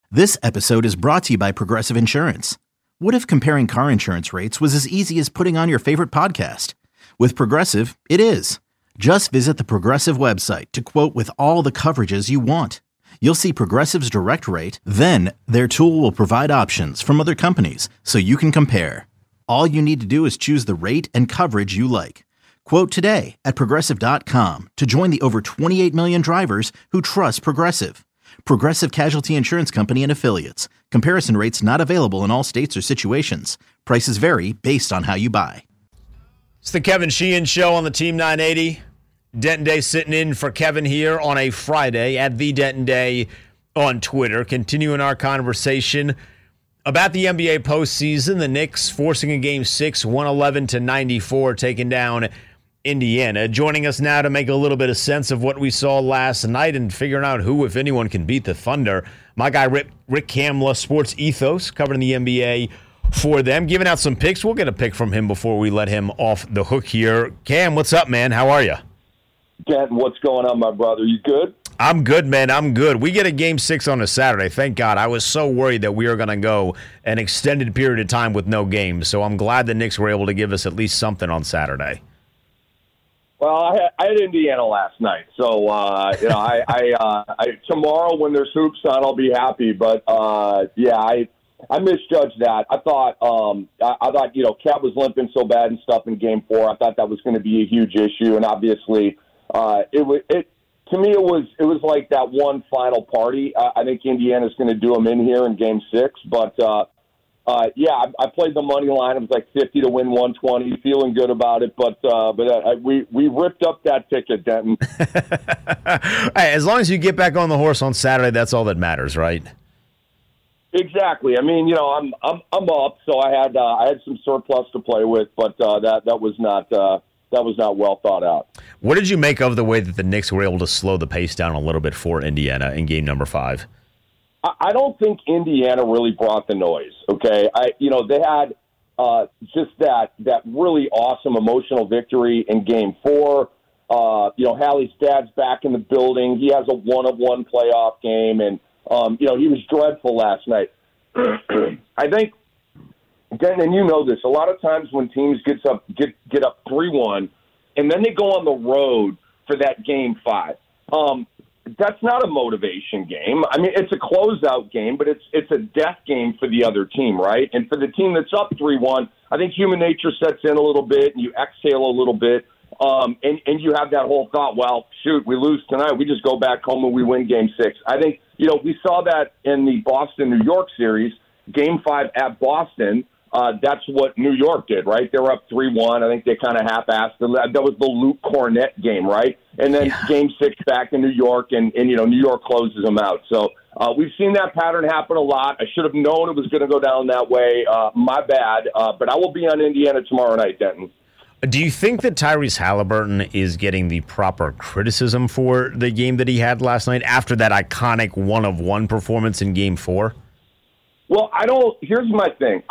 This episode is brought to you by Progressive Insurance. What if comparing car insurance rates was as easy as putting on your favorite podcast? With Progressive, it is. Just visit the Progressive website to quote with all the coverages you want. You'll see Progressive's direct rate, then their tool will provide options from other companies so you can compare. All you need to do is choose the rate and coverage you like. Quote today at Progressive.com to join the over 28 million drivers who trust Progressive. Progressive Casualty Insurance Company and Affiliates. Comparison rates not available in all states or situations. Prices vary based on how you buy. It's the Kevin Sheehan Show on the Team 980. Denton Day sitting in for Kevin here on a Friday at the Denton Day on Twitter. Continuing our conversation about the NBA postseason. The Knicks forcing a Game 6, 111-94, taking down Indiana. Joining us now to make a little bit of sense of what we saw last night and figuring out who, if anyone, can beat the Thunder. My guy, Rick Kamla, Sports Ethos, covering the NBA for them, giving out some picks. We'll get a pick from him before we let him off the hook here. Cam, what's up, man? How are you? Denton, what's going on, my brother? You good? I'm good, man. I'm good. We get a Game 6 on a Saturday. Thank God. I was so worried that we were going to go an extended period of time with no games. So I'm glad the Knicks were able to give us at least something on Saturday. Well, I had Indiana last night, so tomorrow when there's hoops on, I'll be happy. But I misjudged that. I thought Cat was limping so bad and stuff in Game 4. I thought that was going to be a huge issue, and obviously, it to me it was like that one final party. I think Indiana's going to do them in here in Game 6, but. I played the money line. It was like 50 to win 120. Feeling good about it, but we ripped up that ticket, Denton. Hey, as long as you get back on the horse on Saturday, that's all that matters, right? Exactly. I mean, I'm up, so I had some surplus to play with, but that was not well thought out. What did you make of the way that the Knicks were able to slow the pace down a little bit for Indiana in game number 5? I don't think Indiana really brought the noise, okay? They had just that really awesome emotional victory in Game 4. Hallie's dad's back in the building. He has a one-of-one playoff game, and, he was dreadful last night. I think, again, and you know this, a lot of times when teams get up 3-1, and then they go on the road for that Game 5, that's not a motivation game. I mean, it's a closeout game, but it's a death game for the other team, right? And for the team that's up 3-1, I think human nature sets in a little bit, and you exhale a little bit, and you have that whole thought, well, shoot, we lose tonight. We just go back home and we win Game 6. I think, we saw that in the Boston-New York series, Game 5 at Boston. That's what New York did, right? They were up 3-1. I think they kind of half-assed. That was the Luke Cornett game, right? And then Game 6 back in New York, and New York closes them out. So we've seen that pattern happen a lot. I should have known it was going to go down that way. My bad. But I will be on Indiana tomorrow night, Denton. Do you think that Tyrese Halliburton is getting the proper criticism for the game that he had last night after that iconic one-of-one performance in Game 4? Well, here's my thing.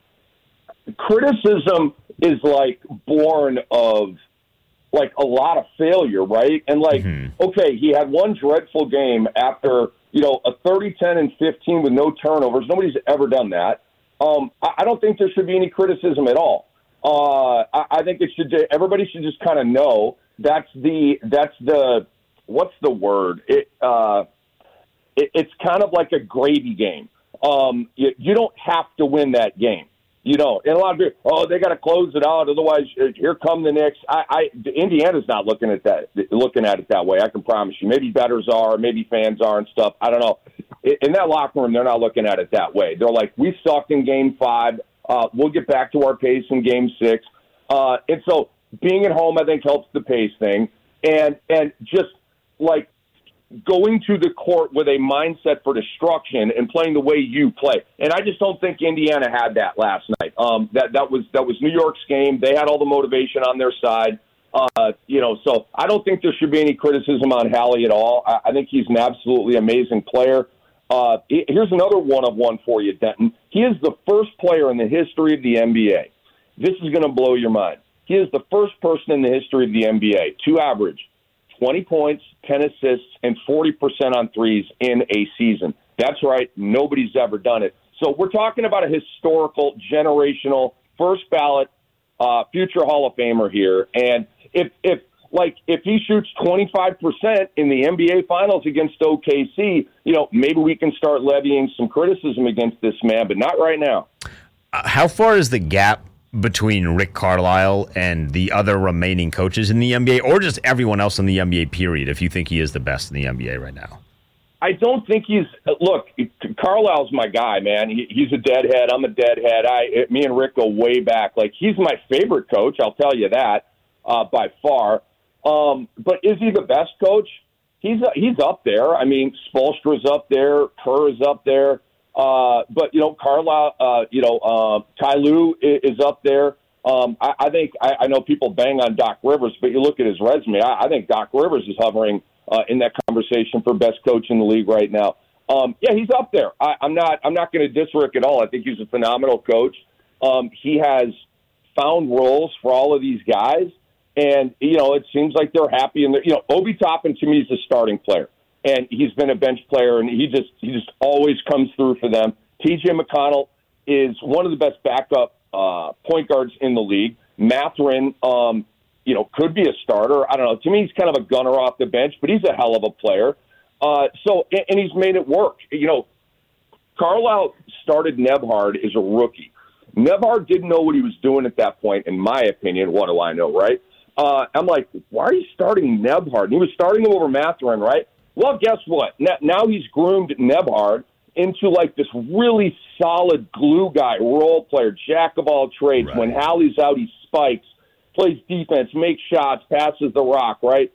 Criticism is born of a lot of failure, right? And okay, he had one dreadful game after a 30-10 and 15 with no turnovers. Nobody's ever done that. I don't think there should be any criticism at all. I think everybody should just kind of know that's the what's the word? It's kind of like a gravy game. You don't have to win that game. And a lot of people, they got to close it out, otherwise here come the Knicks. Indiana's not looking at it that way. I can promise you. Maybe bettors are, maybe fans are, and stuff. I don't know. In that locker room, they're not looking at it that way. They're like, we sucked in Game 5. We'll get back to our pace in Game 6. And so being at home, I think, helps the pace thing, and just going to the court with a mindset for destruction and playing the way you play. And I just don't think Indiana had that last night. That was New York's game. They had all the motivation on their side. So I don't think there should be any criticism on Hallie at all. I think he's an absolutely amazing player. Here's another one-of-one for you, Denton. He is the first player in the history of the NBA. This is going to blow your mind. He is the first person in the history of the NBA to average 20 points, 10 assists, and 40% on threes in a season. That's right. Nobody's ever done it. So we're talking about a historical, generational, first ballot, future Hall of Famer here. And if he shoots 25% in the NBA Finals against OKC, maybe we can start levying some criticism against this man, but not right now. How far is the gap between Rick Carlisle and the other remaining coaches in the NBA, or just everyone else in the NBA, period, if you think he is the best in the NBA right now? I don't think look, Carlisle's my guy, man. He's a deadhead. I'm a deadhead. Me and Rick go way back. Like, he's my favorite coach, I'll tell you that, by far. But is he the best coach? He's up there. I mean, Spoelstra's up there. Kerr is up there. But, Carlisle, Ty Lue is up there. I think I know people bang on Doc Rivers, but you look at his resume. I think Doc Rivers is hovering in that conversation for best coach in the league right now. He's up there. I'm not going to diss Rick at all. I think he's a phenomenal coach. He has found roles for all of these guys, and it seems like they're happy. And Obi Toppin to me is a starting player, and he's been a bench player, and he just always comes through for them. T.J. McConnell is one of the best backup point guards in the league. Mathurin, could be a starter. I don't know. To me, he's kind of a gunner off the bench, but he's a hell of a player. And he's made it work. Carlisle started Nembhard as a rookie. Nembhard didn't know what he was doing at that point, in my opinion. What do I know, right? I'm like, why are you starting Nembhard? And he was starting him over Mathurin, right? Well, guess what? Now he's groomed Nembhard into like this really solid glue guy, role player, jack of all trades. Right. When Hallie's out, he spikes, plays defense, makes shots, passes the rock, right?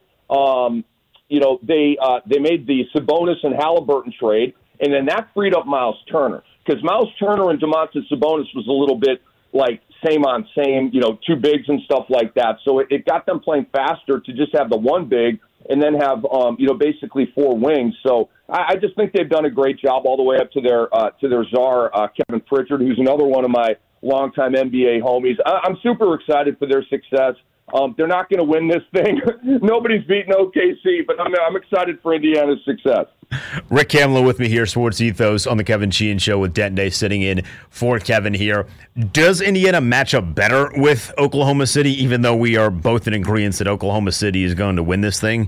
They made the Sabonis and Halliburton trade, and then that freed up Miles Turner, because Miles Turner and Domantas Sabonis was a little bit like same on same, two bigs and stuff like that. So it got them playing faster to just have the one big and then have basically four wings. So I just think they've done a great job all the way up to their czar, Kevin Pritchard, who's another one of my longtime NBA homies. I'm super excited for their success. They're not going to win this thing. Nobody's beaten OKC, but I'm excited for Indiana's success. Rick Kamla with me here, Sports Ethos on the Kevin Sheehan Show with Denton Day sitting in for Kevin here. Does Indiana match up better with Oklahoma City, even though we are both in agreement that Oklahoma City is going to win this thing?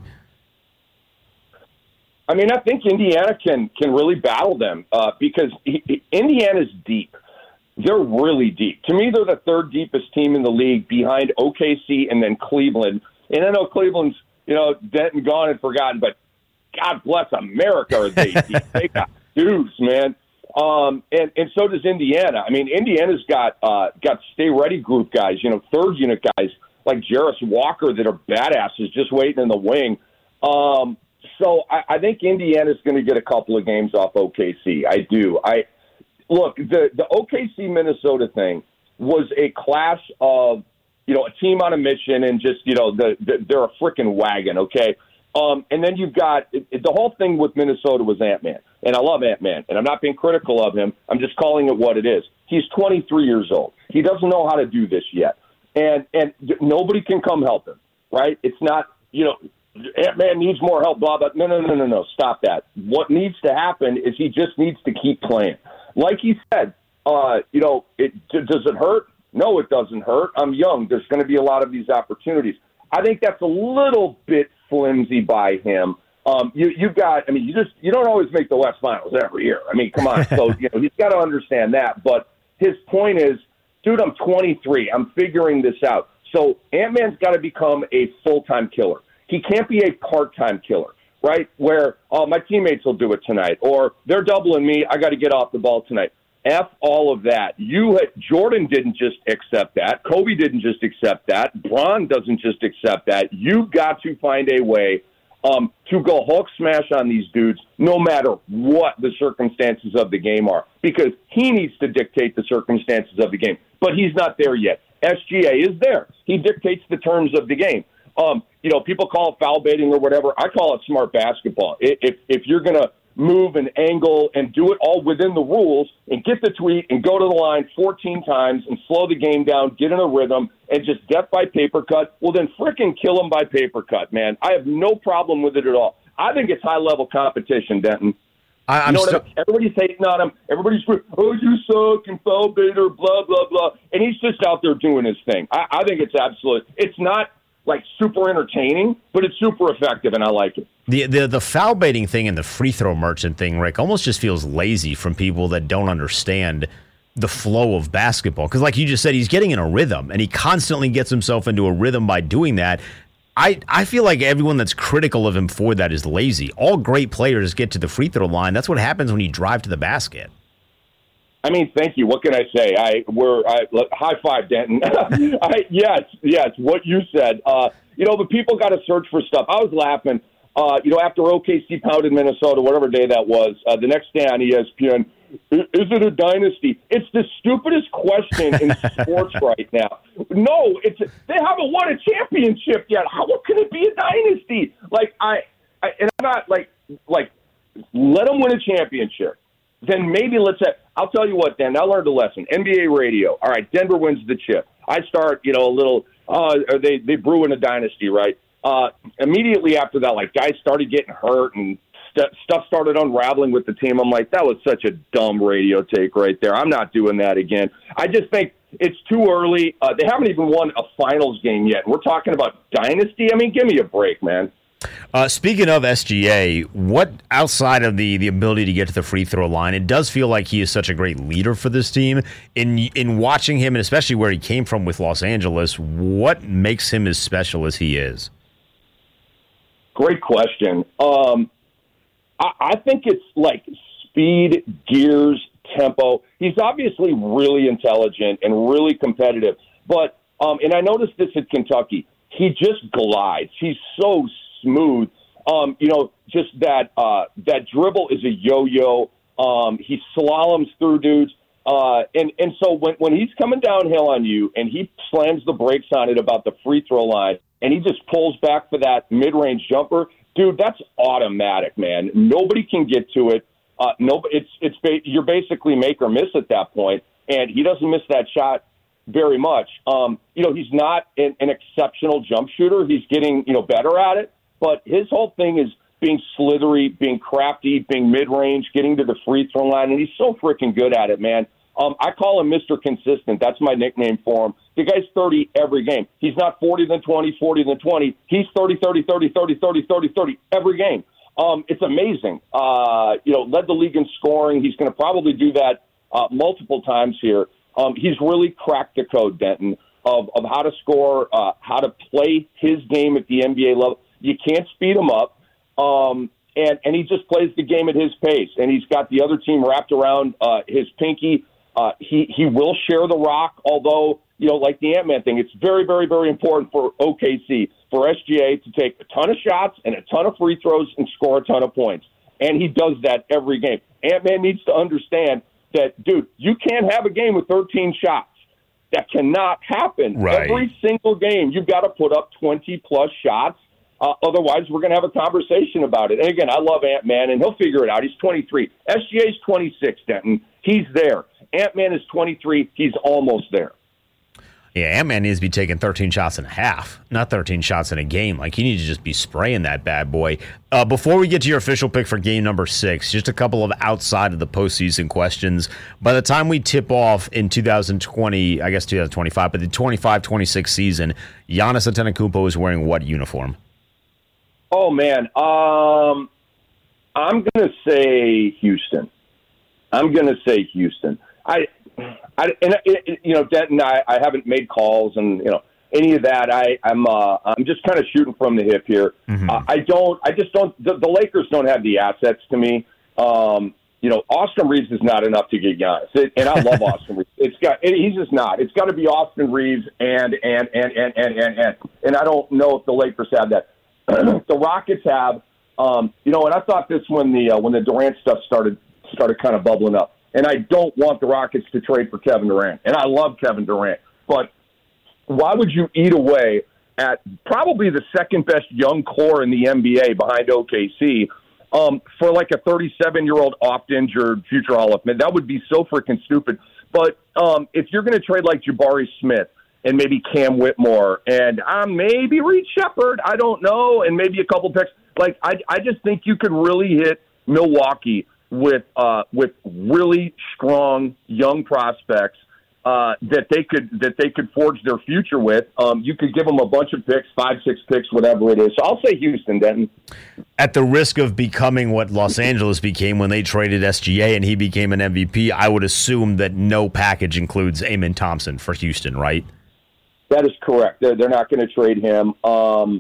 I mean, I think Indiana can really battle them because Indiana's deep. They're really deep. To me, they're the third deepest team in the league behind OKC and then Cleveland. And I know Cleveland's, Denton gone and forgotten, but God bless America, are they deep. They got dudes, man. And so does Indiana. I mean, Indiana's got stay ready group guys, third unit guys like Jarris Walker that are badasses just waiting in the wing. So I think Indiana's going to get a couple of games off OKC. I do. Look, the OKC Minnesota thing was a clash of, a team on a mission and just, they're a freaking wagon, okay? And then you've got the whole thing with Minnesota was Ant-Man. And I love Ant-Man, and I'm not being critical of him. I'm just calling it what it is. He's 23 years old. He doesn't know how to do this yet. And nobody can come help him, right? It's not, Ant-Man needs more help, blah, blah. No. Stop that. What needs to happen is he just needs to keep playing. Like he said, does it hurt? No, it doesn't hurt. I'm young. There's going to be a lot of these opportunities. I think that's a little bit flimsy by him. You don't always make the West Finals every year. I mean, come on. So, he's got to understand that. But his point is, dude, I'm 23. I'm figuring this out. So Ant-Man's got to become a full-time killer. He can't be a part-time killer, right? Where, my teammates will do it tonight, or they're doubling me, I got to get off the ball tonight. F all of that. Jordan didn't just accept that. Kobe didn't just accept that. Bron doesn't just accept that. You've got to find a way to go Hulk smash on these dudes no matter what the circumstances of the game are, because he needs to dictate the circumstances of the game. But he's not there yet. SGA is there. He dictates the terms of the game. People call it foul baiting or whatever. I call it smart basketball. If you're going to move and angle and do it all within the rules and get the tweet and go to the line 14 times and slow the game down, get in a rhythm, and just death by paper cut, well, then frickin' kill him by paper cut, man. I have no problem with it at all. I think it's high-level competition, Denton. I'm everybody's hating on him. Everybody's, oh, you suck and foul baiter, blah, blah, blah. And he's just out there doing his thing. I think it's absolute. It's not like super entertaining, but it's super effective, and I like it. The foul baiting thing and the free throw merchant thing, Rick, almost just feels lazy from people that don't understand the flow of basketball. Because like you just said, he's getting in a rhythm, and he constantly gets himself into a rhythm by doing that. I feel like everyone that's critical of him for that is lazy. All great players get to the free throw line. That's what happens when you drive to the basket. I mean, thank you. What can I say? High five, Denton. Yes, what you said. But people got to search for stuff. I was laughing. After OKC pounded Minnesota, whatever day that was, the next day on ESPN, is it a dynasty? It's the stupidest question in sports right now. No, they haven't won a championship yet. How can it be a dynasty? And I'm not like let them win a championship. Then maybe I'll tell you what, Dan, I learned a lesson. NBA radio. All right, Denver wins the chip. I start, they brew in a dynasty, right? Immediately after that, guys started getting hurt and stuff started unraveling with the team. I'm like, that was such a dumb radio take right there. I'm not doing that again. I just think it's too early. They haven't even won a finals game yet. We're talking about dynasty. I mean, give me a break, man. Speaking of SGA, what outside of the ability to get to the free throw line, it does feel like he is such a great leader for this team. In watching him, and especially where he came from with Los Angeles, what makes him as special as he is? Great question. I think it's like speed, gears, tempo. He's obviously really intelligent and really competitive. But and I noticed this at Kentucky. He just glides. He's so smooth. Just that dribble is a yo-yo. He slaloms through dudes. And so when he's coming downhill on you and he slams the brakes on it about the free throw line and he just pulls back for that mid-range jumper, dude, that's automatic, man. Nobody can get to it. You're basically make or miss at that point, and he doesn't miss that shot very much. He's not an exceptional jump shooter. He's getting, better at it, but his whole thing is being slithery, being crafty, being mid-range, getting to the free throw line, and he's so freaking good at it, man. I call him Mr. Consistent. That's my nickname for him. The guy's 30 every game. He's not 40 then 20, 40 then 20. He's 30, 30, 30, 30, 30, 30, 30 every game. It's amazing. Led the league in scoring. He's going to probably do that multiple times here. He's really cracked the code, Denton, of how to score, how to play his game at the NBA level. You can't speed him up. And he just plays the game at his pace. And he's got the other team wrapped around his pinky. He will share the rock, although, like the Ant-Man thing, it's very, very, very important for OKC, for SGA to take a ton of shots and a ton of free throws and score a ton of points. And he does that every game. Ant-Man needs to understand that, dude, you can't have a game with 13 shots. That cannot happen. Right. Every single game, you've got to put up 20-plus shots. Otherwise, we're going to have a conversation about it. And again, I love Ant-Man, and he'll figure it out. He's 23. SGA's 26, Denton. He's there. Ant-Man is 23. He's almost there. Yeah, Ant-Man needs to be taking 13 shots and a half, not 13 shots in a game. He needs to just be spraying that bad boy. Before we get to your official pick for game number 6, just a couple of outside of the postseason questions. By the time we tip off in 2020, I guess 2025, but the 25-26 season, Giannis Antetokounmpo is wearing what uniform? Oh, man. I'm going to say Houston. Denton, I haven't made calls and, any of that. I'm just kind of shooting from the hip here. Mm-hmm. The Lakers don't have the assets to me. Austin Reeves is not enough to get Giannis. And I love Austin Reeves. He's just not. It's got to be Austin Reeves and I don't know if the Lakers have that. The Rockets have, and I thought this when the Durant stuff started kind of bubbling up. And I don't want the Rockets to trade for Kevin Durant. And I love Kevin Durant. But why would you eat away at probably the second best young core in the NBA behind OKC for like a 37-year-old oft-injured future Hall of Fame? That would be so freaking stupid. But if you're going to trade like Jabari Smith and maybe Cam Whitmore and maybe Reed Shepherd, I don't know, and maybe a couple picks, I just think you could really hit Milwaukee with really strong young prospects that they could forge their future with. You could give them a bunch of picks, 5, 6 picks, whatever it is. So I'll say Houston, Denton. At the risk of becoming what Los Angeles became when they traded SGA and he became an MVP, I would assume that no package includes Amen Thompson for Houston, right? That is correct. They're not going to trade him. I'm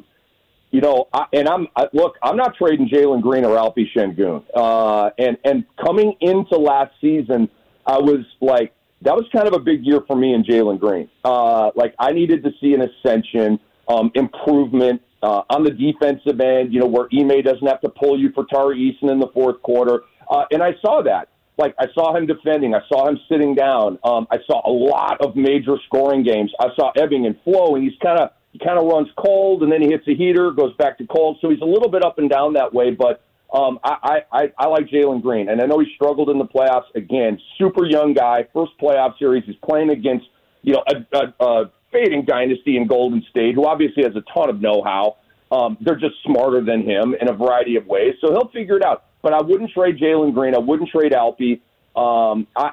not trading Jalen Green or Alfie Şengün. And coming into last season, I was like, that was kind of a big year for me and Jalen Green. I needed to see an ascension, improvement on the defensive end, where Ime doesn't have to pull you for Tari Eason in the fourth quarter. And I saw that. I saw him defending. I saw him sitting down. I saw a lot of major scoring games. I saw ebbing and flowing. He kind of runs cold, and then he hits a heater, goes back to cold. So he's a little bit up and down that way. But I like Jalen Green, and I know he struggled in the playoffs. Again, super young guy, first playoff series. He's playing against a fading dynasty in Golden State, who obviously has a ton of know-how. They're just smarter than him in a variety of ways, so he'll figure it out. But I wouldn't trade Jalen Green. I wouldn't trade Alfie. I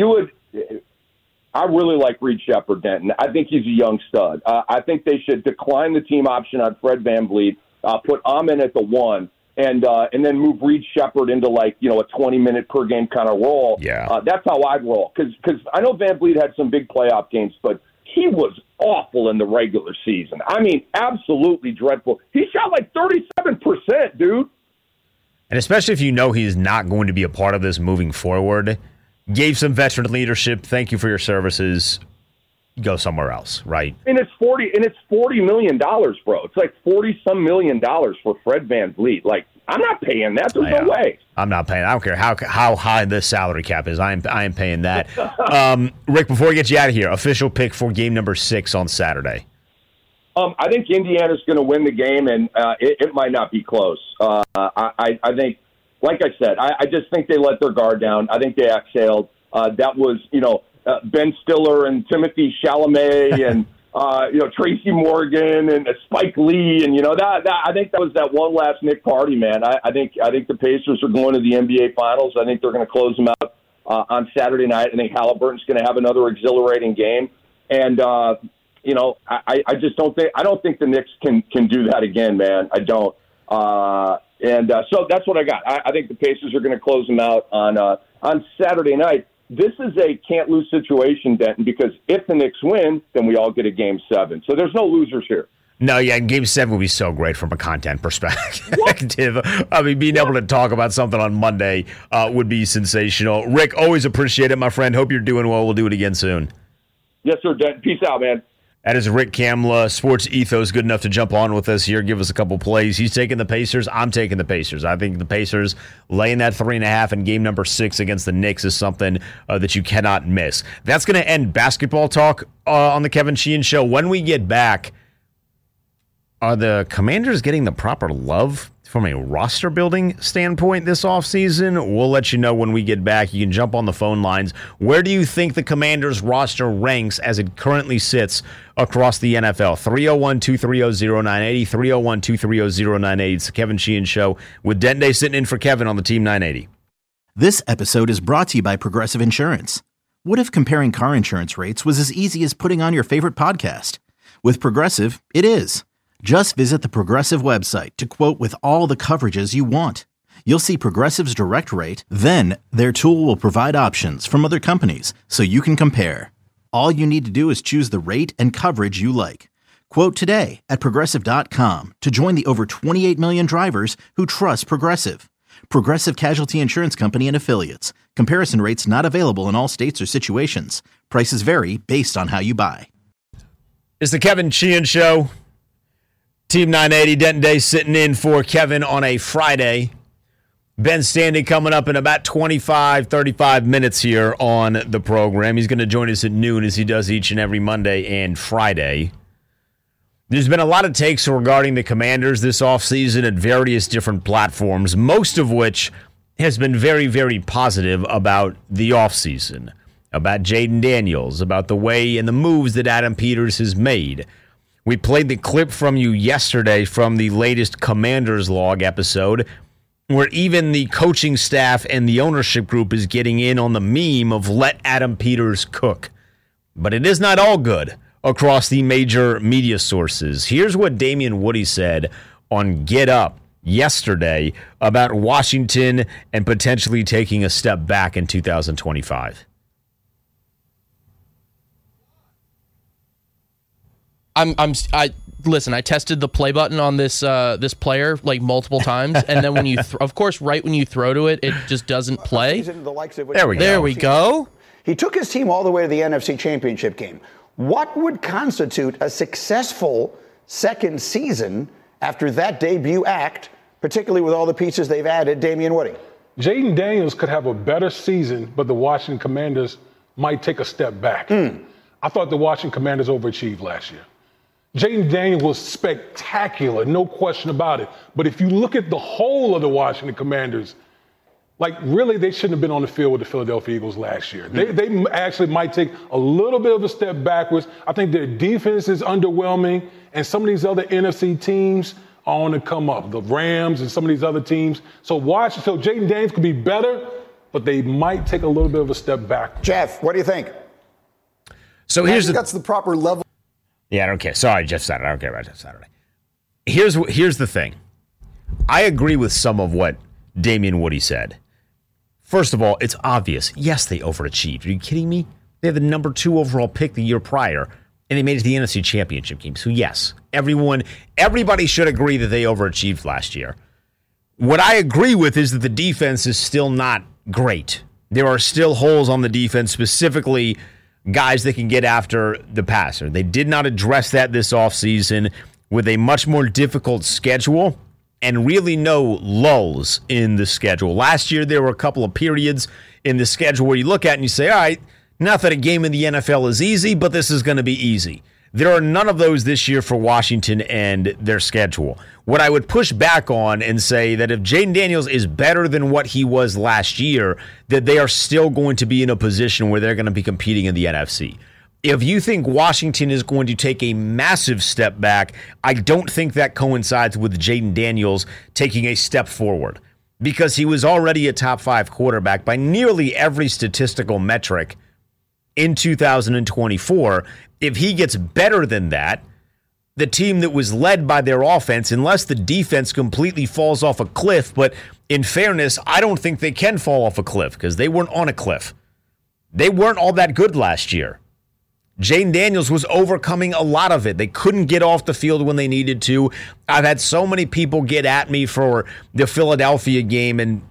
really like Reed Sheppard, Denton. I think he's a young stud. I think they should decline the team option on Fred VanVleet, put Amen at the 1, and then move Reed Sheppard into a 20-minute per game kind of role. Yeah, that's how I'd roll. Because I know VanVleet had some big playoff games, but he was awful in the regular season. I mean, absolutely dreadful. He shot 37%, dude. And especially if you know he's not going to be a part of this moving forward, gave some veteran leadership. Thank you for your services. Go somewhere else, right? And it's $40 million, bro. It's like $40-some million for Fred VanVleet. I'm not paying that. There's no way. I'm not paying. I don't care how high the salary cap is. I am paying that. Rick, before we get you out of here, official pick for game number 6 on Saturday. I think Indiana's going to win the game, and it might not be close. I think, like I said, I just think they let their guard down. I think they exhaled. That was, Ben Stiller and Timothy Chalamet and, Tracy Morgan and Spike Lee. And, I think that was that one last Nick Party, man. I think the Pacers are going to the NBA Finals. I think they're going to close them out on Saturday night. I think Halliburton's going to have another exhilarating game. And, I just don't think the Knicks can do that again, man. I don't. So that's what I got. I think the Pacers are going to close them out on Saturday night. This is a can't-lose situation, Denton, because if the Knicks win, then we all get a Game 7. So there's no losers here. No, yeah, Game 7 would be so great from a content perspective. I mean, being able to talk about something on Monday would be sensational. Rick, always appreciate it, my friend. Hope you're doing well. We'll do it again soon. Yes, sir, Denton. Peace out, man. That is Rick Kamla, Sports Ethos, good enough to jump on with us here, give us a couple plays. He's taking the Pacers. I'm taking the Pacers. I think the Pacers laying that 3.5 in game number 6 against the Knicks is something that you cannot miss. That's going to end basketball talk on the Kevin Sheehan Show. When we get back, are the Commanders getting the proper love from a roster building standpoint this offseason? We'll let you know when we get back. You can jump on the phone lines. Where do you think the Commanders roster ranks as it currently sits across the NFL? 301-230-0980, 301-230-0980. It's the Kevin Sheehan Show with Denton Day sitting in for Kevin on the Team 980. This episode is brought to you by Progressive Insurance. What if comparing car insurance rates was as easy as putting on your favorite podcast? With Progressive, it is. Just visit the Progressive website to quote with all the coverages you want. You'll see Progressive's direct rate, then their tool will provide options from other companies so you can compare. All you need to do is choose the rate and coverage you like. Quote today at Progressive.com to join the over 28 million drivers who trust Progressive. Progressive Casualty Insurance Company and Affiliates. Comparison rates not available in all states or situations. Prices vary based on how you buy. It's the Kevin Sheehan Show. Team 980, Denton Day sitting in for Kevin on a Friday. Ben Standing coming up in about 35 minutes here on the program. He's going to join us at noon as he does each and every Monday and Friday. There's been a lot of takes regarding the Commanders this offseason at various different platforms, most of which has been very, very positive about the offseason, about Jaden Daniels, about the way and the moves that Adam Peters has made. We played the clip from you yesterday from the latest Commanders Log episode where even the coaching staff and the ownership group is getting in on the meme of let Adam Peters cook. But it is not all good across the major media sources. Here's what Damien Woody said on Get Up yesterday about Washington and potentially taking a step back in 2025. Listen, I tested the play button on this player like multiple times, and then when you, of course, right when you throw to it, it just doesn't play. There we go. He took his team all the way to the NFC Championship game. What would constitute a successful second season after that debut act, particularly with all the pieces they've added? Damien Woody. Jaden Daniels could have a better season, but the Washington Commanders might take a step back. I thought the Washington Commanders overachieved last year. Jaden Daniels was spectacular, no question about it. But if you look at the whole of the Washington Commanders, like really they shouldn't have been on the field with the Philadelphia Eagles last year. They actually might take a little bit of a step backwards. I think their defense is underwhelming, and some of these other NFC teams are on the come up. The Rams and some of these other teams. So Jaden Daniels could be better, but they might take a little bit of a step back. Jeff, what do you think? So that's the proper level. Yeah, I don't care. Sorry, Jeff Saturday. I don't care about Jeff Saturday. Here's the thing. I agree with some of what Damien Woody said. First of all, it's obvious. Yes, they overachieved. Are you kidding me? They had the number 2 overall pick the year prior, and they made it to the NFC Championship game. So yes, everybody should agree that they overachieved last year. What I agree with is that the defense is still not great. There are still holes on the defense, specifically guys that can get after the passer. They did not address that this offseason with a much more difficult schedule and really no lulls in the schedule. Last year, there were a couple of periods in the schedule where you look at it and you say, all right, not that a game in the NFL is easy, but this is going to be easy. There are none of those this year for Washington and their schedule. What I would push back on and say that if Jaden Daniels is better than what he was last year, that they are still going to be in a position where they're going to be competing in the NFC. If you think Washington is going to take a massive step back, I don't think that coincides with Jaden Daniels taking a step forward, because he was already a top 5 quarterback by nearly every statistical metric in 2024. If he gets better than that, the team that was led by their offense, unless the defense completely falls off a cliff, but in fairness, I don't think they can fall off a cliff because they weren't on a cliff. They weren't all that good last year. Jaden Daniels was overcoming a lot of it. They couldn't get off the field when they needed to. I've had so many people get at me for the Philadelphia game, and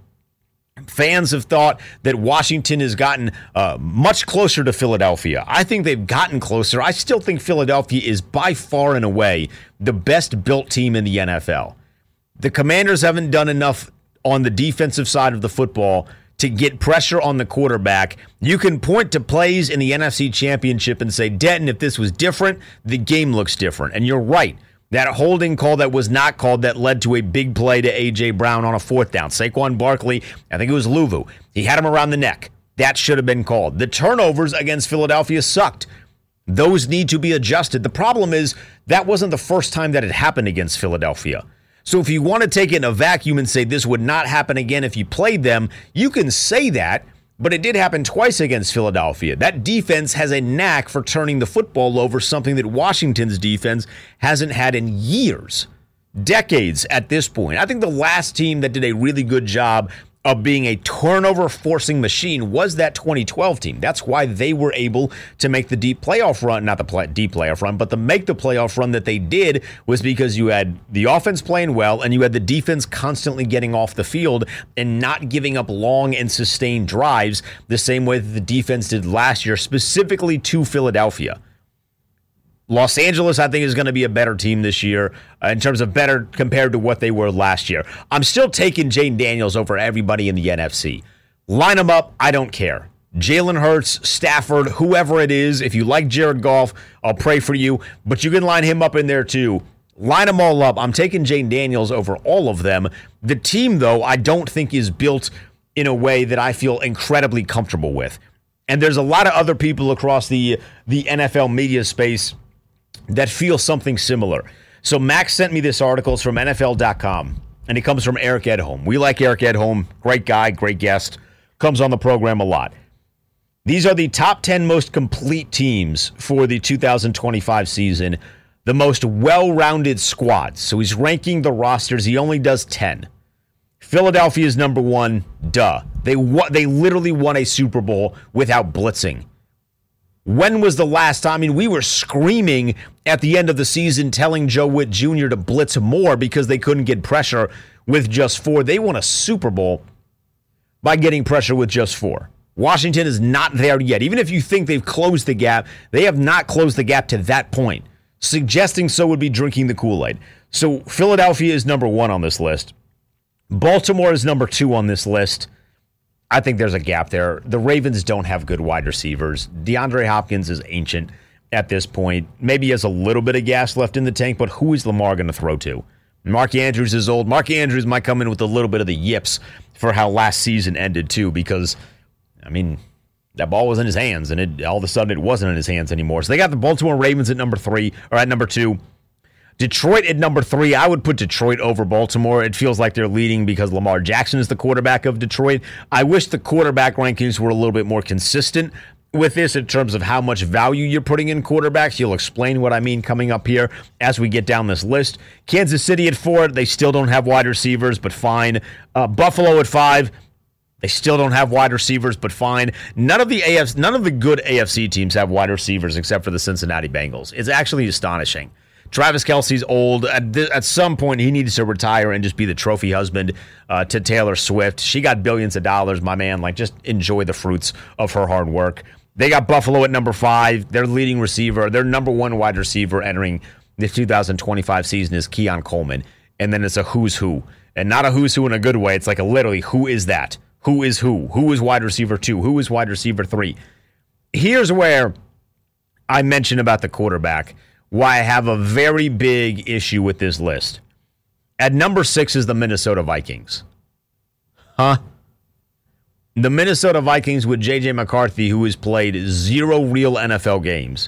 fans have thought that Washington has gotten much closer to Philadelphia. I think they've gotten closer. I still think Philadelphia is by far and away the best built team in the NFL. The Commanders haven't done enough on the defensive side of the football to get pressure on the quarterback. You can point to plays in the NFC Championship and say, Denton, if this was different, the game looks different. And you're right. That holding call that was not called that led to a big play to A.J. Brown on a 4th down. Saquon Barkley, I think it was Luvu. He had him around the neck. That should have been called. The turnovers against Philadelphia sucked. Those need to be adjusted. The problem is that wasn't the first time that it happened against Philadelphia. So if you want to take it in a vacuum and say this would not happen again if you played them, you can say that, but it did happen twice against Philadelphia. That defense has a knack for turning the football over, something that Washington's defense hasn't had in years, decades at this point. I think the last team that did a really good job of being a turnover-forcing machine was that 2012 team. That's why they were able to make the deep playoff run, not the deep playoff run, but to make the playoff run that they did was because you had the offense playing well and you had the defense constantly getting off the field and not giving up long and sustained drives the same way that the defense did last year, specifically to Philadelphia. Los Angeles, I think, is going to be a better team this year in terms of better compared to what they were last year. I'm still taking Jaden Daniels over everybody in the NFC. Line them up. I don't care. Jalen Hurts, Stafford, whoever it is. If you like Jared Goff, I'll pray for you. But you can line him up in there too. Line them all up. I'm taking Jaden Daniels over all of them. The team, though, I don't think is built in a way that I feel incredibly comfortable with. And there's a lot of other people across the NFL media space that feel something similar. So Max sent me this article. It's from NFL.com. and it comes from Eric Edholm. We like Eric Edholm. Great guy, great guest. Comes on the program a lot. These are the top 10 most complete teams for the 2025 season, the most well-rounded squads. So he's ranking the rosters. He only does 10. Philadelphia is number 1. Duh. They literally won a Super Bowl without blitzing. When was the last time? I mean, we were screaming at the end of the season telling Joe Witt Jr. to blitz more because they couldn't get pressure with just 4. They won a Super Bowl by getting pressure with just 4. Washington is not there yet. Even if you think they've closed the gap, they have not closed the gap to that point. Suggesting so would be drinking the Kool-Aid. So Philadelphia is number 1 on this list. Baltimore is number 2 on this list. I think there's a gap there. The Ravens don't have good wide receivers. DeAndre Hopkins is ancient at this point. Maybe he has a little bit of gas left in the tank, but who is Lamar going to throw to? Mark Andrews is old. Mark Andrews might come in with a little bit of the yips for how last season ended, too, because, I mean, that ball was in his hands, and all of a sudden it wasn't in his hands anymore. So they got the Baltimore Ravens at number 3, or at number 2. Detroit at number 3. I would put Detroit over Baltimore. It feels like they're leading because Lamar Jackson is the quarterback of Detroit. I wish the quarterback rankings were a little bit more consistent with this in terms of how much value you're putting in quarterbacks. You'll explain what I mean coming up here as we get down this list. Kansas City at 4. They still don't have wide receivers, but fine. Buffalo at 5. They still don't have wide receivers, but fine. None of the good AFC teams have wide receivers except for the Cincinnati Bengals. It's actually astonishing. Travis Kelce's old. At some point, he needs to retire and just be the trophy husband to Taylor Swift. She got billions of dollars, my man. Like, just enjoy the fruits of her hard work. They got Buffalo at number 5. Their leading receiver, their number 1 wide receiver entering the 2025 season is Keon Coleman. And then it's a who's who. And not a who's who in a good way. It's like a literally, who is that? Who is who? Who is wide receiver 2? Who is wide receiver 3? Here's where I mentioned about the quarterback, why I have a very big issue with this list. At number 6 is the Minnesota Vikings. The Minnesota Vikings with J.J. McCarthy, who has played 0 real NFL games.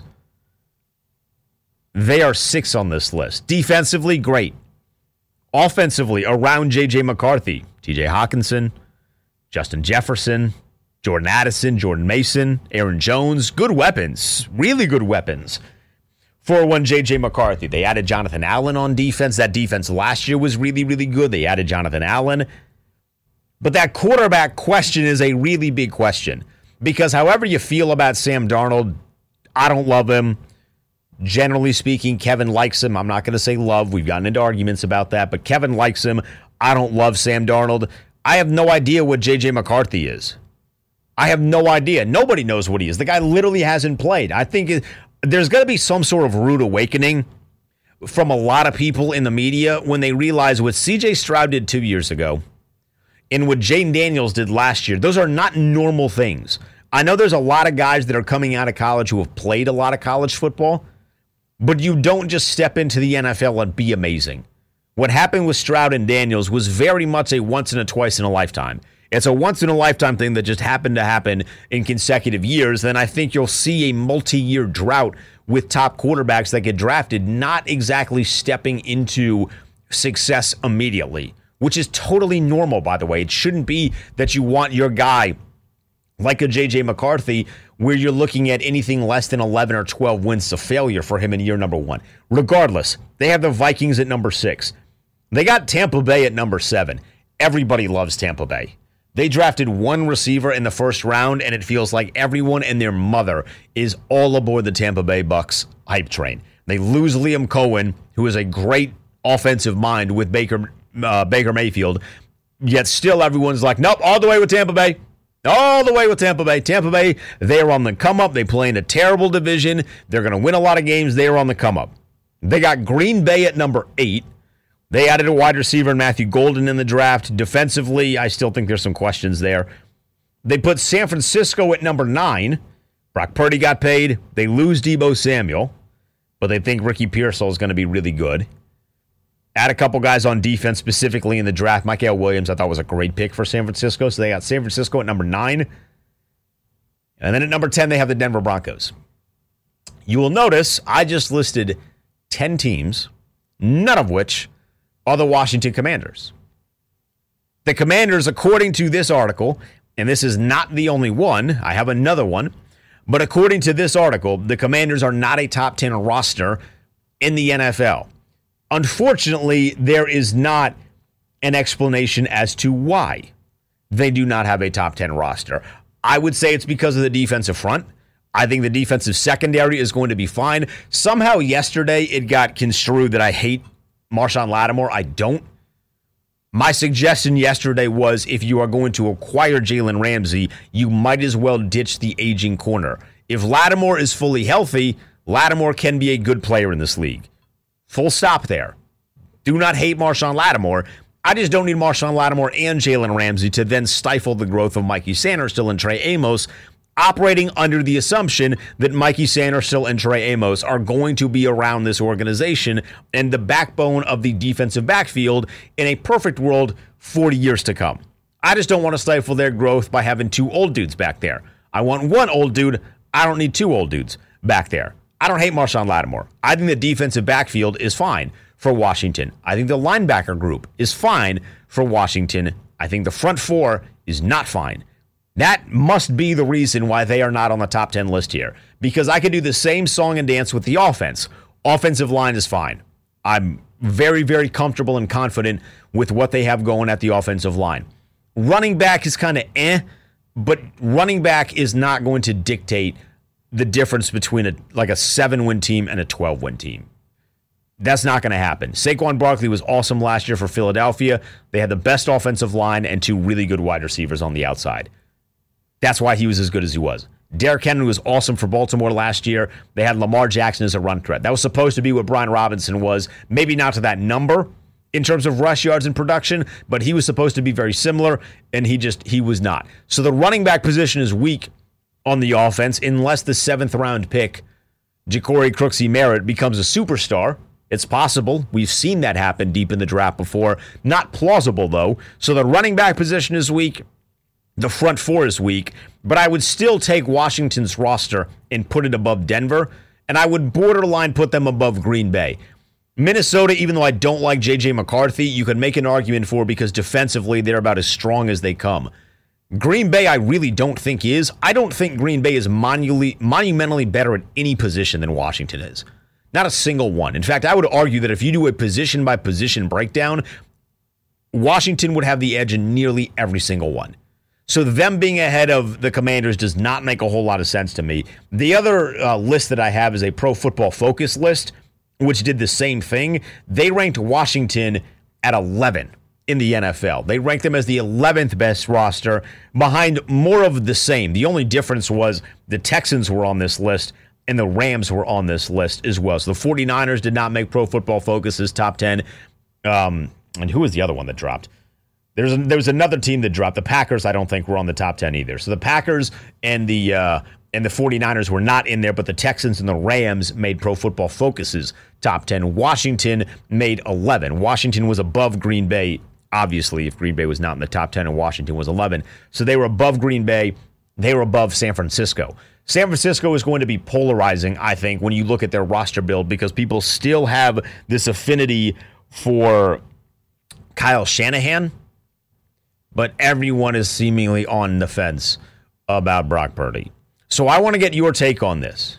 They are 6 on this list. Defensively, great. Offensively, around J.J. McCarthy, T.J. Hawkinson, Justin Jefferson, Jordan Addison, Jordan Mason, Aaron Jones. Good weapons. Really good weapons for one J.J. McCarthy. They added Jonathan Allen on defense. That defense last year was really, really good. They added Jonathan Allen. But that quarterback question is a really big question. Because however you feel about Sam Darnold, I don't love him. Generally speaking, Kevin likes him. I'm not going to say love. We've gotten into arguments about that. But Kevin likes him. I don't love Sam Darnold. I have no idea what J.J. McCarthy is. I have no idea. Nobody knows what he is. The guy literally hasn't played. I think there's going to be some sort of rude awakening from a lot of people in the media when they realize what C.J. Stroud did 2 years ago and what Jayden Daniels did last year. Those are not normal things. I know there's a lot of guys that are coming out of college who have played a lot of college football, but you don't just step into the NFL and be amazing. What happened with Stroud and Daniels was very much a once and a twice in a lifetime. It's a once-in-a-lifetime thing that just happened to happen in consecutive years. Then I think you'll see a multi-year drought with top quarterbacks that get drafted, not exactly stepping into success immediately, which is totally normal, by the way. It shouldn't be that you want your guy like a J.J. McCarthy where you're looking at anything less than 11 or 12 wins to failure for him in year number 1. Regardless, they have the Vikings at number 6. They got Tampa Bay at number 7. Everybody loves Tampa Bay. They drafted one receiver in the first round, and it feels like everyone and their mother is all aboard the Tampa Bay Bucks hype train. They lose Liam Cohen, who is a great offensive mind with Baker Mayfield, yet still everyone's like, nope, all the way with Tampa Bay. All the way with Tampa Bay. Tampa Bay, they're on the come-up. They play in a terrible division. They're going to win a lot of games. They're on the come-up. They got Green Bay at number 8. They added a wide receiver in Matthew Golden in the draft. Defensively, I still think there's some questions there. They put San Francisco at number 9. Brock Purdy got paid. They lose Deebo Samuel, but they think Ricky Pearsall is going to be really good. Add a couple guys on defense, specifically in the draft. Mikael Williams, I thought, was a great pick for San Francisco. So they got San Francisco at number 9. And then at number 10, they have the Denver Broncos. You will notice I just listed 10 teams, none of which are the Washington Commanders. The Commanders, according to this article, and this is not the only one, I have another one, but according to this article, the Commanders are not a top 10 roster in the NFL. Unfortunately, there is not an explanation as to why they do not have a top 10 roster. I would say it's because of the defensive front. I think the defensive secondary is going to be fine. Somehow yesterday it got construed that I hate Marshawn Lattimore. I don't. My suggestion yesterday was if you are going to acquire Jalen Ramsey, you might as well ditch the aging corner. If Lattimore is fully healthy, Lattimore can be a good player in this league. Full stop there. Do not hate Marshawn Lattimore. I just don't need Marshawn Lattimore and Jalen Ramsey to then stifle the growth of Mikey Sanderstill and Trey Amos, operating under the assumption that Mikey Sanderstill and Trey Amos are going to be around this organization and the backbone of the defensive backfield in a perfect world 40 years to come. I just don't want to stifle their growth by having two old dudes back there. I want one old dude. I don't need two old dudes back there. I don't hate Marshawn Lattimore. I think the defensive backfield is fine for Washington. I think the linebacker group is fine for Washington. I think the front four is not fine. That must be the reason why they are not on the top 10 list here. Because I could do the same song and dance with the offense. Offensive line is fine. I'm very, very comfortable and confident with what they have going at the offensive line. Running back is kind of but running back is not going to dictate the difference between a 7-win team and a 12-win team. That's not going to happen. Saquon Barkley was awesome last year for Philadelphia. They had the best offensive line and two really good wide receivers on the outside. That's why he was as good as he was. Derrick Henry was awesome for Baltimore last year. They had Lamar Jackson as a run threat. That was supposed to be what Brian Robinson was. Maybe not to that number in terms of rush yards and production, but he was supposed to be very similar, and he was not. So the running back position is weak on the offense unless the 7th-round pick, Ja'Cory Crooksy Merritt, becomes a superstar. It's possible. We've seen that happen deep in the draft before. Not plausible, though. So the running back position is weak. The front four is weak, but I would still take Washington's roster and put it above Denver, and I would borderline put them above Green Bay. Minnesota, even though I don't like J.J. McCarthy, you could make an argument for because defensively they're about as strong as they come. Green Bay, I really don't think is. I don't think Green Bay is monumentally better at any position than Washington is. Not a single one. In fact, I would argue that if you do a position-by-position breakdown, Washington would have the edge in nearly every single one. So them being ahead of the Commanders does not make a whole lot of sense to me. The other list that I have is a Pro Football Focus list, which did the same thing. They ranked Washington at 11 in the NFL. They ranked them as the 11th best roster behind more of the same. The only difference was the Texans were on this list and the Rams were on this list as well. So the 49ers did not make Pro Football Focus's top 10. And who was the other one that dropped? There was another team that dropped. The Packers, I don't think, were on the top 10 either. So the Packers and the 49ers were not in there, but the Texans and the Rams made Pro Football Focus's top 10. Washington made 11. Washington was above Green Bay, obviously, if Green Bay was not in the top 10 and Washington was 11. So they were above Green Bay. They were above San Francisco. San Francisco is going to be polarizing, I think, when you look at their roster build because people still have this affinity for Kyle Shanahan. But everyone is seemingly on the fence about Brock Purdy. So I want to get your take on this.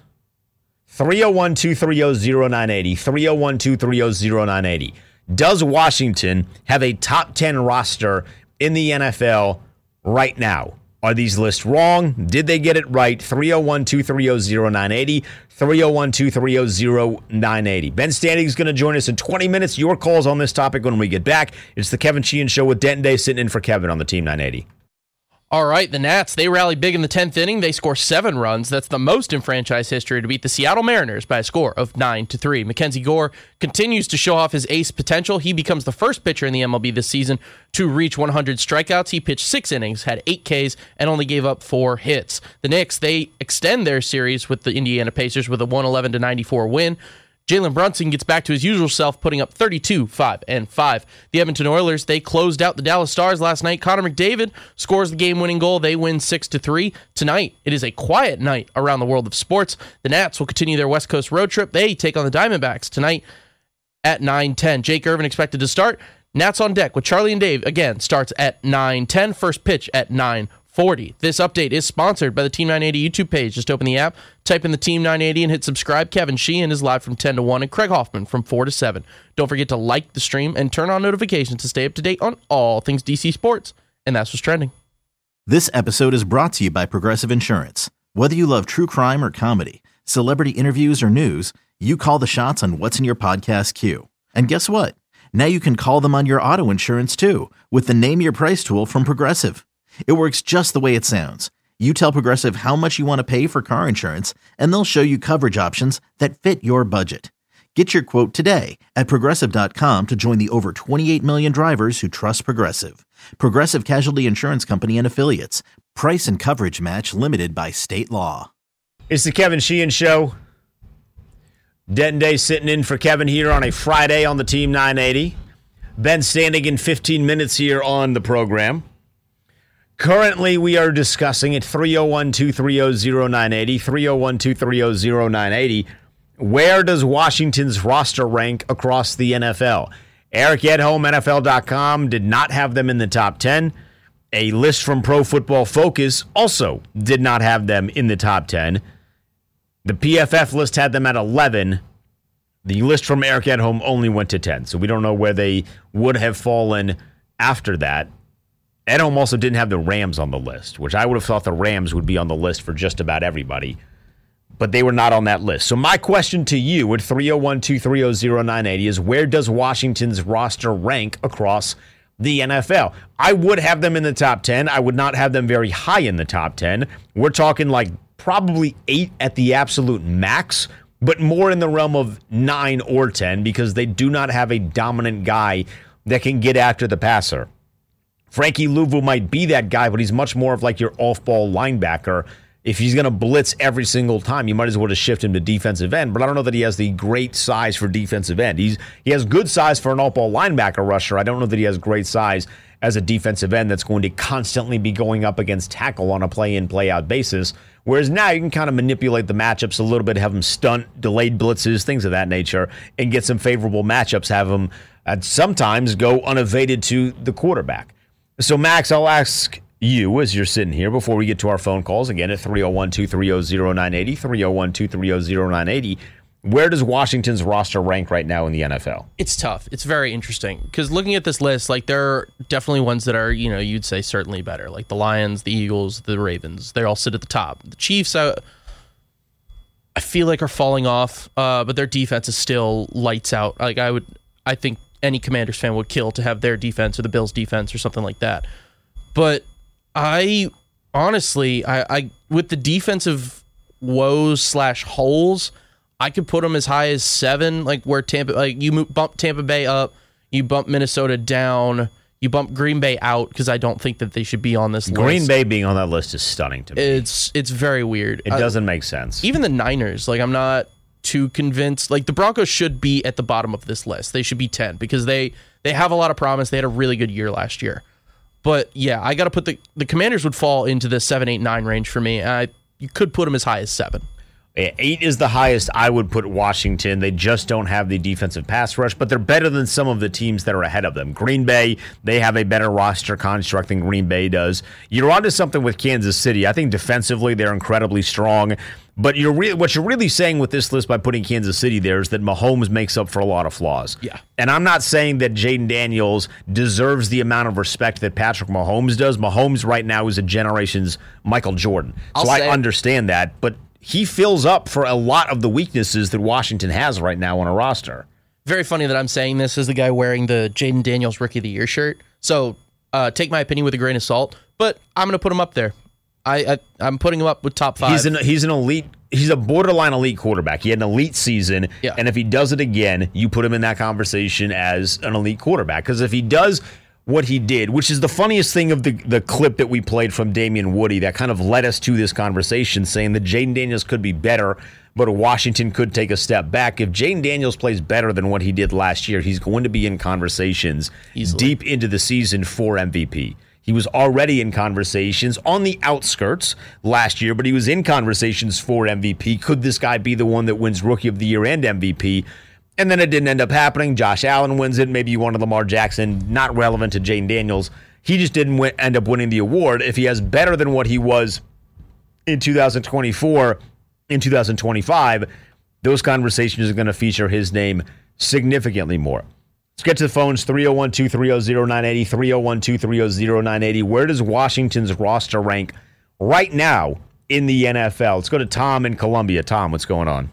301-230-0980. 301-230-0980. Does Washington have a top 10 roster in the NFL right now? Are these lists wrong? Did they get it right? 301-230-0980. 301-230-0980. Ben Standing is going to join us in 20 minutes. Your calls on this topic when we get back. It's the Kevin Sheehan Show with Denton Day sitting in for Kevin on the Team 980. All right, the Nats, they rally big in the 10th inning. They score 7 runs. That's the most in franchise history to beat the Seattle Mariners by a score of 9-3. Mackenzie Gore continues to show off his ace potential. He becomes the first pitcher in the MLB this season to reach 100 strikeouts. He pitched 6 innings, had 8 Ks, and only gave up 4 hits. The Knicks, they extend their series with the Indiana Pacers with a 111-94 win. Jalen Brunson gets back to his usual self, putting up 32, 5, and 5. The Edmonton Oilers, they closed out the Dallas Stars last night. Connor McDavid scores the game-winning goal. They win 6-3. Tonight, it is a quiet night around the world of sports. The Nats will continue their West Coast road trip. They take on the Diamondbacks tonight at 9:10. Jake Irvin expected to start. Nats on Deck with Charlie and Dave, again, starts at 9:10. First pitch at 9:40. This update is sponsored by the Team 980 YouTube page. Just open the app, type in the Team 980, and hit subscribe. Kevin Sheehan is live from 10 to 1, and Craig Hoffman from 4 to 7. Don't forget to like the stream and turn on notifications to stay up to date on all things DC sports. And that's what's trending. This episode is brought to you by Progressive Insurance. Whether you love true crime or comedy, celebrity interviews or news, you call the shots on what's in your podcast queue. And guess what? Now you can call them on your auto insurance too with the Name Your Price tool from Progressive. It works just the way it sounds. You tell Progressive how much you want to pay for car insurance, and they'll show you coverage options that fit your budget. Get your quote today at Progressive.com to join the over 28 million drivers who trust Progressive. Progressive Casualty Insurance Company and Affiliates. Price and coverage match limited by state law. It's the Kevin Sheehan Show. Denton Day sitting in for Kevin here on a Friday on the Team 980. Ben standing in 15 minutes here on the program. Currently, we are discussing at 301-230-0980, 301-230-0980, where does Washington's roster rank across the NFL? Eric Edholm, NFL.com, did not have them in the top 10. A list from Pro Football Focus also did not have them in the top 10. The PFF list had them at 11. The list from Eric Edholm only went to 10, so we don't know where they would have fallen after that. Edholm also didn't have the Rams on the list, which I would have thought the Rams would be on the list for just about everybody, but they were not on that list. So my question to you at 301-230-0980 is, where does Washington's roster rank across the NFL? I would have them in the top 10. I would not have them very high in the top 10. We're talking like probably 8 at the absolute max, but more in the realm of 9 or 10 because they do not have a dominant guy that can get after the passer. Frankie Louvu might be that guy, but he's much more of like your off-ball linebacker. If he's going to blitz every single time, you might as well just shift him to defensive end. But I don't know that he has the great size for defensive end. He has good size for an off-ball linebacker rusher. I don't know that he has great size as a defensive end that's going to constantly be going up against tackle on a play-in, play-out basis. Whereas now you can kind of manipulate the matchups a little bit, have him stunt, delayed blitzes, things of that nature, and get some favorable matchups, have him sometimes go unevaded to the quarterback. So, Max, I'll ask you as you're sitting here before we get to our phone calls, again at 301-230-0980, 301-230-0980, where does Washington's roster rank right now in the NFL? It's tough. It's very interesting because looking at this list, like there are definitely ones that are, you'd say certainly better, like the Lions, the Eagles, the Ravens. They all sit at the top. The Chiefs, I feel like are falling off, but their defense is still lights out. Like I think any Commanders fan would kill to have their defense or the Bills' defense or something like that. But I honestly, with the defensive woes / holes, I could put them as high as 7, like where you bump Tampa Bay up, you bump Minnesota down, you bump Green Bay out because I don't think that they should be on this list. Green Bay being on that list is stunning to me. It's very weird. It doesn't make sense. Even the Niners, like I'm not too convinced. Like the Broncos should be at the bottom of this list. They should be 10 because they have a lot of promise. They had a really good year last year. But yeah, I got to put the Commanders would fall into the 7, 8, 9 range for me. You could put them as high as 7. 8 is the highest I would put Washington. They just don't have the defensive pass rush, but they're better than some of the teams that are ahead of them. Green Bay, they have a better roster construct than Green Bay does. You're onto something with Kansas City. I think defensively they're incredibly strong. But what you're really saying with this list by putting Kansas City there is that Mahomes makes up for a lot of flaws. Yeah. And I'm not saying that Jaden Daniels deserves the amount of respect that Patrick Mahomes does. Mahomes right now is a generation's Michael Jordan. I understand that, but he fills up for a lot of the weaknesses that Washington has right now on a roster. Very funny that I'm saying this as the guy wearing the Jaden Daniels Rookie of the Year shirt. So take my opinion with a grain of salt, but I'm going to put him up there. I'm putting him up with top 5. He's an elite. He's a borderline elite quarterback. He had an elite season, and if he does it again, you put him in that conversation as an elite quarterback. Because if he does what he did, which is the funniest thing of the clip that we played from Damian Woody that kind of led us to this conversation, saying that Jaden Daniels could be better, but Washington could take a step back. If Jaden Daniels plays better than what he did last year, he's going to be in conversations deep into the season for MVP. He was already in conversations on the outskirts last year, but he was in conversations for MVP. Could this guy be the one that wins Rookie of the Year and MVP? And then it didn't end up happening. Josh Allen wins it. Maybe you wanted Lamar Jackson, not relevant to Jane Daniels. He just didn't end up winning the award. If he has better than what he was in 2024, in 2025, those conversations are going to feature his name significantly more. Let's get to the phones, 301-230-0980, 301-230-0980. Where does Washington's roster rank right now in the NFL? Let's go to Tom in Columbia. Tom, what's going on?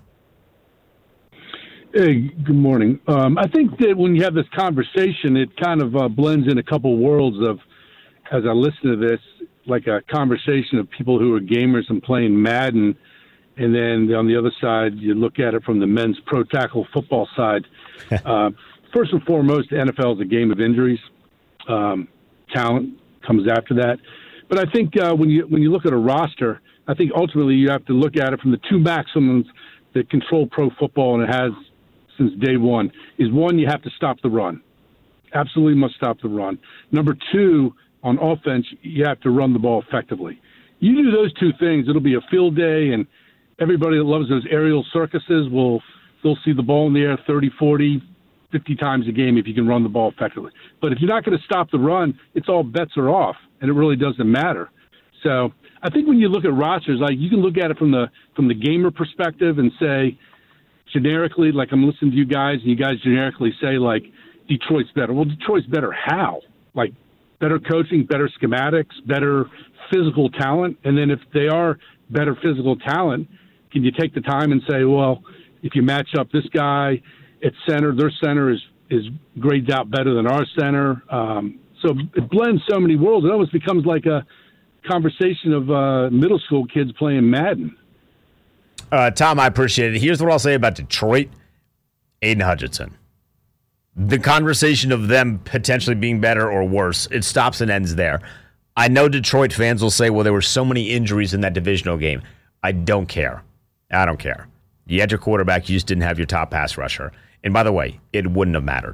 Hey, good morning. I think that when you have this conversation, it kind of blends in a couple worlds of, as I listen to this, like a conversation of people who are gamers and playing Madden, and then on the other side, you look at it from the men's pro tackle football side. First and foremost, the NFL is a game of injuries. Talent comes after that. But I think when you look at a roster, I think ultimately you have to look at it from the two maxims that control pro football, and it has since day one, is one, you have to stop the run. Absolutely must stop the run. Number two, on offense, you have to run the ball effectively. You do those two things, it'll be a field day, and everybody that loves those aerial circuses they'll see the ball in the air 30, 40, 50 times a game if you can run the ball effectively. But if you're not going to stop the run, it's all bets are off, and it really doesn't matter. So I think when you look at rosters, like you can look at it from the gamer perspective and say, generically, like I'm listening to you guys, and you guys generically say, like, Detroit's better. Well, Detroit's better how? Like, better coaching, better schematics, better physical talent? And then if they are better physical talent, can you take the time and say, well, if you match up this guy at center, their center is graded out better than our center? So it blends so many worlds. It almost becomes like a conversation of middle school kids playing Madden. Tom, I appreciate it. Here's what I'll say about Detroit. Aiden Hutchinson. The conversation of them potentially being better or worse, it stops and ends there. I know Detroit fans will say, well, there were so many injuries in that divisional game. I don't care. I don't care. You had your quarterback, you just didn't have your top pass rusher. And by the way, it wouldn't have mattered.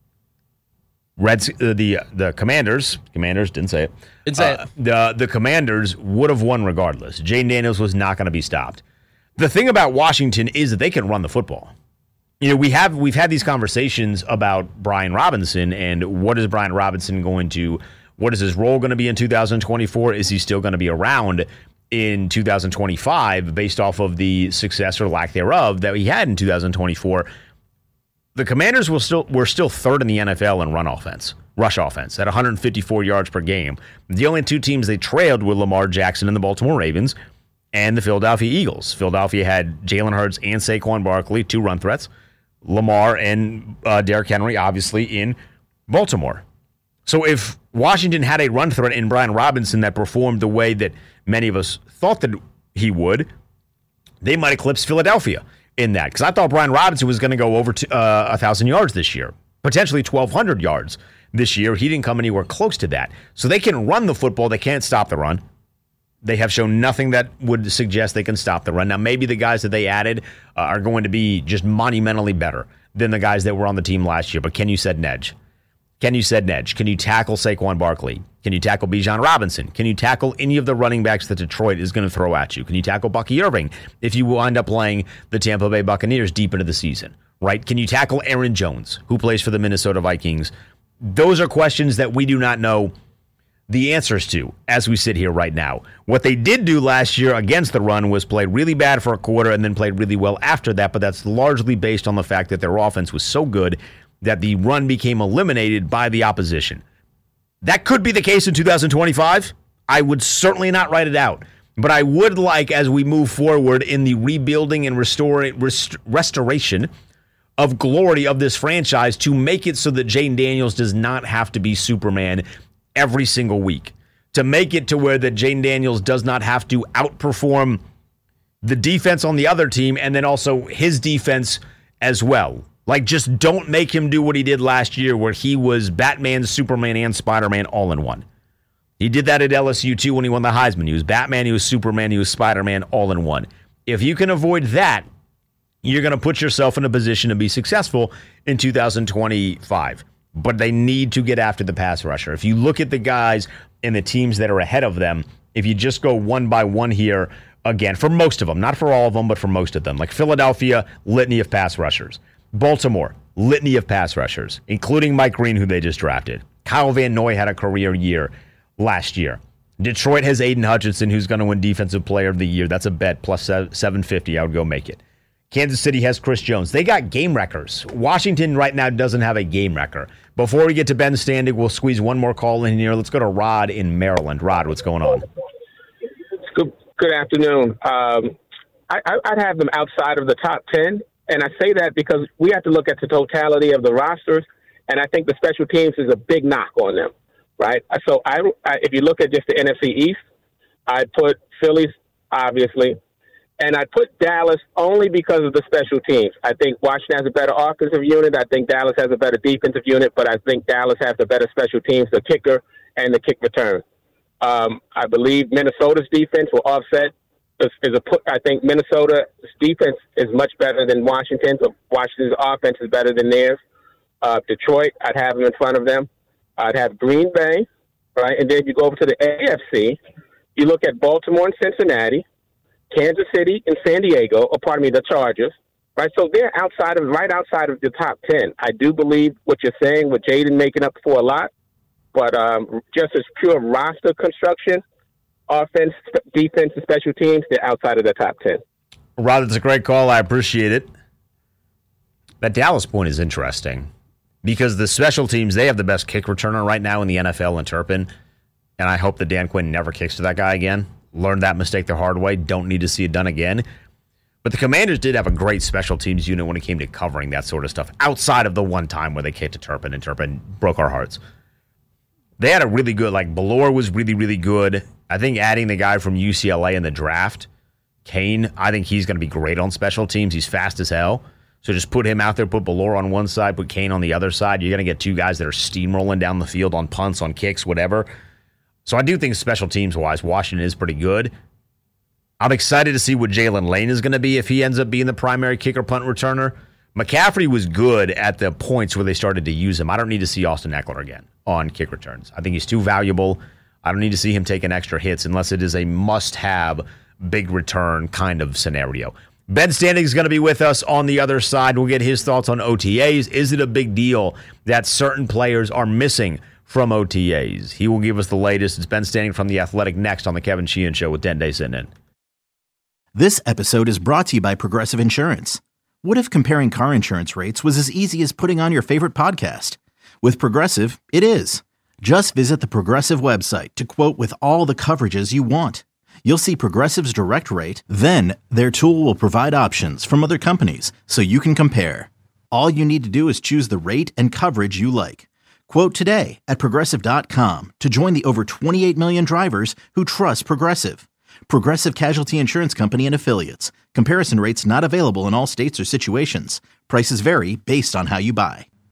The Commanders didn't say it. Didn't say it. The Commanders would have won regardless. Jane Daniels was not going to be stopped. The thing about Washington is that they can run the football. You know, we've had these conversations about Brian Robinson and what is Brian Robinson what is his role going to be in 2024? Is he still going to be around in 2025 based off of the success or lack thereof that he had in 2024? The Commanders were still third in the NFL in rush offense at 154 yards per game. The only two teams they trailed were Lamar Jackson and the Baltimore Ravens and the Philadelphia Eagles. Philadelphia had Jalen Hurts and Saquon Barkley, two run threats. Lamar and Derrick Henry, obviously, in Baltimore. So if Washington had a run threat in Brian Robinson that performed the way that many of us thought that he would, they might eclipse Philadelphia in that. Because I thought Brian Robinson was going to go over 1,000 yards this year, potentially 1,200 yards this year. He didn't come anywhere close to that. So they can run the football. They can't stop the run. They have shown nothing that would suggest they can stop the run. Now, maybe the guys that they added are going to be just monumentally better than the guys that were on the team last year. But can you set an edge? Can you tackle Saquon Barkley? Can you tackle Bijan Robinson? Can you tackle any of the running backs that Detroit is going to throw at you? Can you tackle Bucky Irving if you wind up playing the Tampa Bay Buccaneers deep into the season? Right? Can you tackle Aaron Jones, who plays for the Minnesota Vikings? Those are questions that we do not know the answers to as we sit here right now. What they did do last year against the run was play really bad for a quarter and then played really well after that, but that's largely based on the fact that their offense was so good that the run became eliminated by the opposition. That could be the case in 2025. I would certainly not write it out, but I would like, as we move forward in the rebuilding and restoration of glory of this franchise, to make it so that Jane Daniels does not have to be Superman every single week, to make it to where that Jane Daniels does not have to outperform the defense on the other team and then also his defense as well. Like, just don't make him do what he did last year where he was Batman, Superman, and Spider-Man all in one. He did that at LSU too when he won the Heisman. He was Batman, he was Superman, he was Spider-Man all in one. If you can avoid that, you're going to put yourself in a position to be successful in 2025. But they need to get after the pass rusher. If you look at the guys and the teams that are ahead of them, if you just go one by one here, again, for most of them, not for all of them, but for most of them, like Philadelphia, litany of pass rushers. Baltimore, litany of pass rushers, including Mike Green, who they just drafted. Kyle Van Noy had a career year last year. Detroit has Aiden Hutchinson, who's going to win Defensive Player of the Year. That's a bet, plus 750. I would go make it. Kansas City has Chris Jones. They got game wreckers. Washington right now doesn't have a game wrecker. Before we get to Ben Standig, we'll squeeze one more call in here. Let's go to Rod in Maryland. Rod, what's going on? Good afternoon. I'd have them outside of the top 10, and I say that because we have to look at the totality of the rosters, and I think the special teams is a big knock on them, right? So if you look at just the NFC East, I'd put Phillies, obviously, and I'd put Dallas only because of the special teams. I think Washington has a better offensive unit. I think Dallas has a better defensive unit, but I think Dallas has the better special teams, the kicker and the kick return. I believe Minnesota's defense will offset. I think Minnesota's defense is much better than Washington's. Washington's offense is better than theirs. Detroit, I'd have them in front of them. I'd have Green Bay, right? And then you go over to the AFC. You look at Baltimore and Cincinnati, Kansas City and San Diego, the Chargers, right? So they're right outside of the top 10. I do believe what you're saying with Jaden making up for a lot, but just as pure roster construction, offense, defense, and special teams, they're outside of the top 10. Rod, it's a great call. I appreciate it. That Dallas point is interesting because the special teams, they have the best kick returner right now in the NFL in Turpin, and I hope that Dan Quinn never kicks to that guy again. Learned that mistake the hard way. Don't need to see it done again. But the Commanders did have a great special teams unit when it came to covering that sort of stuff outside of the one time where they kicked to Turpin and Turpin broke our hearts. They had a really good, Ballore was really, really good. I think adding the guy from UCLA in the draft, Kane, I think he's going to be great on special teams. He's fast as hell. So just put him out there, put Ballore on one side, put Kane on the other side. You're going to get two guys that are steamrolling down the field on punts, on kicks, whatever. So I do think special teams-wise, Washington is pretty good. I'm excited to see what Jalen Lane is going to be if he ends up being the primary kicker punt returner. McCaffrey was good at the points where they started to use him. I don't need to see Austin Eckler again on kick returns. I think he's too valuable. I don't need to see him taking extra hits unless it is a must-have big return kind of scenario. Ben Standig is going to be with us on the other side. We'll get his thoughts on OTAs. Is it a big deal that certain players are missing from OTAs? He will give us the latest. It's Ben Standig from The Athletic next on the Kevin Sheehan Show with Dende sitting in. This episode is brought to you by Progressive Insurance. What if comparing car insurance rates was as easy as putting on your favorite podcast? With Progressive, it is. Just visit the Progressive website to quote with all the coverages you want. You'll see Progressive's direct rate, then their tool will provide options from other companies so you can compare. All you need to do is choose the rate and coverage you like. Quote today at Progressive.com to join the over 28 million drivers who trust Progressive. Progressive Casualty Insurance Company and Affiliates. Comparison rates not available in all states or situations. Prices vary based on how you buy.